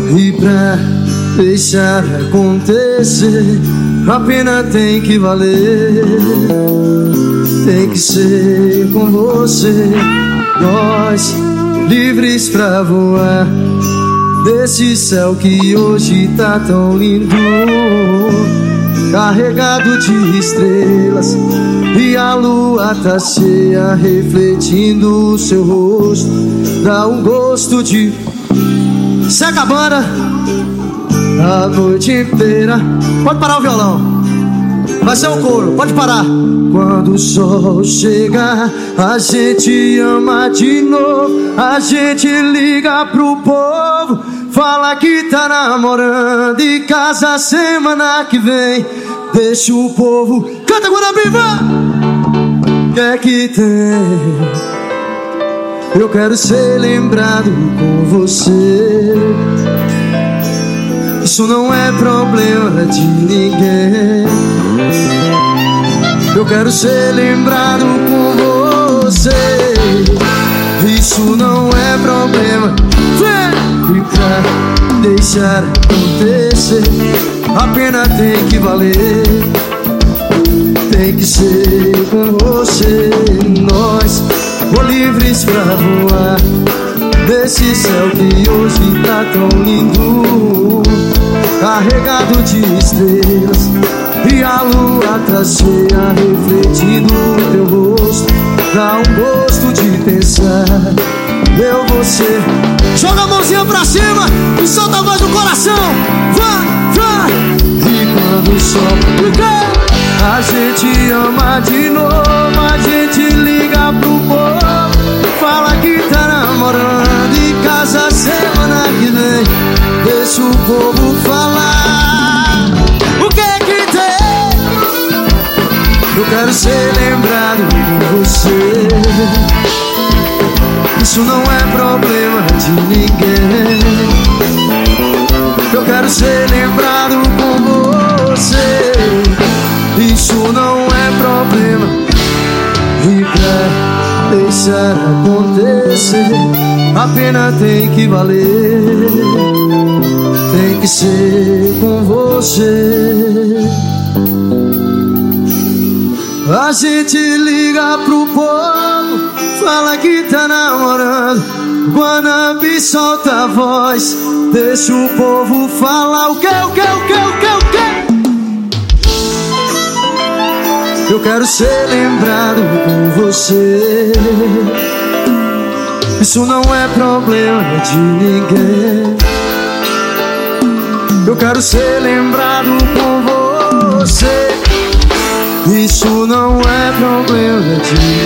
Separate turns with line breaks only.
E pra deixar acontecer, a pena tem que valer. Tem que ser com você, nós livres pra voar desse céu que hoje tá tão lindo, carregado de estrelas, e a lua tá cheia, refletindo o seu rosto. Dá um gosto de... Seca a banda a noite inteira. Pode parar o violão, vai ser um coro, pode parar. Quando o sol chega, a gente ama de novo. A gente liga pro povo, fala que tá namorando e casa semana que vem. Deixa o povo... Canta, Guarabira! Que é que tem? Eu quero ser lembrado com você. Isso não é problema de ninguém. Eu quero ser lembrado com você. Isso não é problema. E pra deixar acontecer, a pena tem que valer. Tem que ser com você, nós livres pra voar desse céu que hoje tá tão lindo, carregado de estrelas, e a lua tá cheia, refletindo o teu rosto. Dá um gosto de pensar eu, você. Joga a mãozinha pra cima e solta a voz do coração. Vai, vai. E quando o sol liga, a gente ama de novo. A gente liga pro povo, fala que tá namorando e casa semana que vem. Deixa o povo falar. O que é que tem? Eu quero ser lembrado por você. Isso não é problema de ninguém. Eu quero ser lembrado com você. Isso não é problema. E pra deixar acontecer, a pena tem que valer. Tem que ser com você. A gente liga pro povo, fala que tá namorando. Guanabi solta a voz, deixa o povo falar. O que? Eu quero ser lembrado com você. Isso não é problema de ninguém. Eu quero ser lembrado com você. Isso não é problema de ninguém.